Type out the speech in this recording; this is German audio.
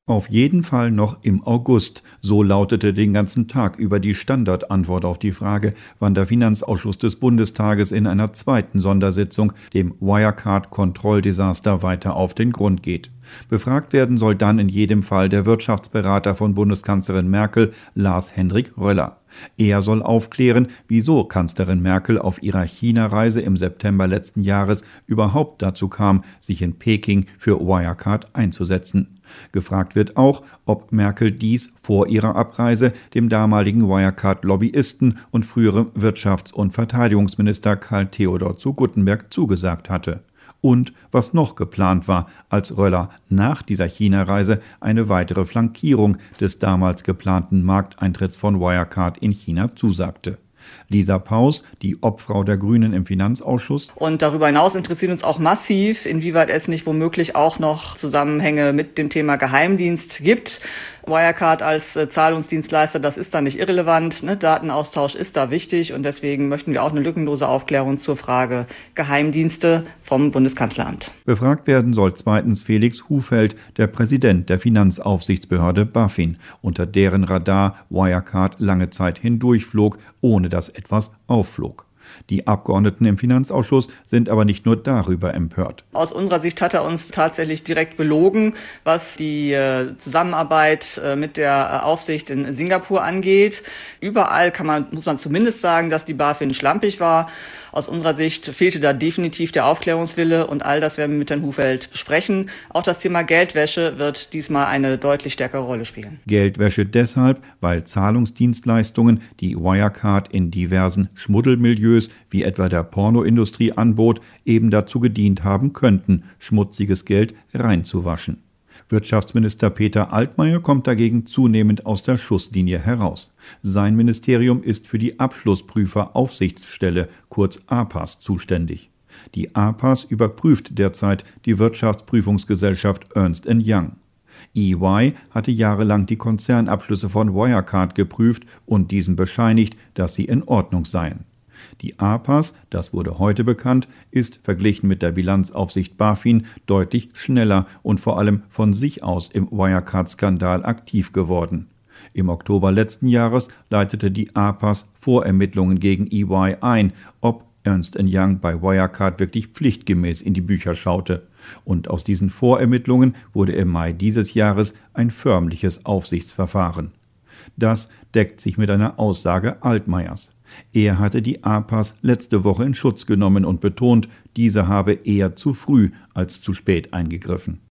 Auf jeden Fall noch im August. So lautete den ganzen Tag über die Standardantwort auf die Frage, wann der Finanzausschuss des Bundestages in einer zweiten Sondersitzung dem Wirecard-Kontrolldesaster weiter auf den Grund geht. Befragt werden soll dann in jedem Fall der Wirtschaftsberater von Bundeskanzlerin Merkel, Lars-Hendrik Röller. Er soll aufklären, wieso Kanzlerin Merkel auf ihrer China-Reise im September letzten Jahres überhaupt dazu kam, sich in Peking für Wirecard einzusetzen. Gefragt wird auch, ob Merkel dies vor ihrer Abreise dem damaligen Wirecard-Lobbyisten und früheren Wirtschafts- und Verteidigungsminister Karl Theodor zu Guttenberg zugesagt hatte. Und was noch geplant war, als Röller nach dieser China-Reise eine weitere Flankierung des damals geplanten Markteintritts von Wirecard in China zusagte. Lisa Paus, die Obfrau der Grünen im Finanzausschuss. Und darüber hinaus interessiert uns auch massiv, inwieweit es nicht womöglich auch noch Zusammenhänge mit dem Thema Geheimdienst gibt. Wirecard als Zahlungsdienstleister, das ist da nicht irrelevant. Ne? Datenaustausch ist da wichtig und deswegen möchten wir auch eine lückenlose Aufklärung zur Frage Geheimdienste vom Bundeskanzleramt. Befragt werden soll zweitens Felix Hufeld, der Präsident der Finanzaufsichtsbehörde BaFin, unter deren Radar Wirecard lange Zeit hindurchflog, ohne dass etwas aufflog. Die Abgeordneten im Finanzausschuss sind aber nicht nur darüber empört. Aus unserer Sicht hat er uns tatsächlich direkt belogen, was die Zusammenarbeit mit der Aufsicht in Singapur angeht. Überall muss man zumindest sagen, dass die BaFin schlampig war. Aus unserer Sicht fehlte da definitiv der Aufklärungswille und all das werden wir mit Herrn Hufeld besprechen. Auch das Thema Geldwäsche wird diesmal eine deutlich stärkere Rolle spielen. Geldwäsche deshalb, weil Zahlungsdienstleistungen, die Wirecard in diversen Schmuddelmilieus wie etwa der Pornoindustrie anbot, eben dazu gedient haben könnten, schmutziges Geld reinzuwaschen. Wirtschaftsminister Peter Altmaier kommt dagegen zunehmend aus der Schusslinie heraus. Sein Ministerium ist für die Abschlussprüferaufsichtsstelle, kurz APAS, zuständig. Die APAS überprüft derzeit die Wirtschaftsprüfungsgesellschaft Ernst & Young. EY hatte jahrelang die Konzernabschlüsse von Wirecard geprüft und diesen bescheinigt, dass sie in Ordnung seien. Die APAS, das wurde heute bekannt, ist verglichen mit der Bilanzaufsicht BaFin deutlich schneller und vor allem von sich aus im Wirecard-Skandal aktiv geworden. Im Oktober letzten Jahres leitete die APAS Vorermittlungen gegen EY ein, ob Ernst & Young bei Wirecard wirklich pflichtgemäß in die Bücher schaute. Und aus diesen Vorermittlungen wurde im Mai dieses Jahres ein förmliches Aufsichtsverfahren. Das deckt sich mit einer Aussage Altmaiers. Er hatte die APAS letzte Woche in Schutz genommen und betont, diese habe eher zu früh als zu spät eingegriffen.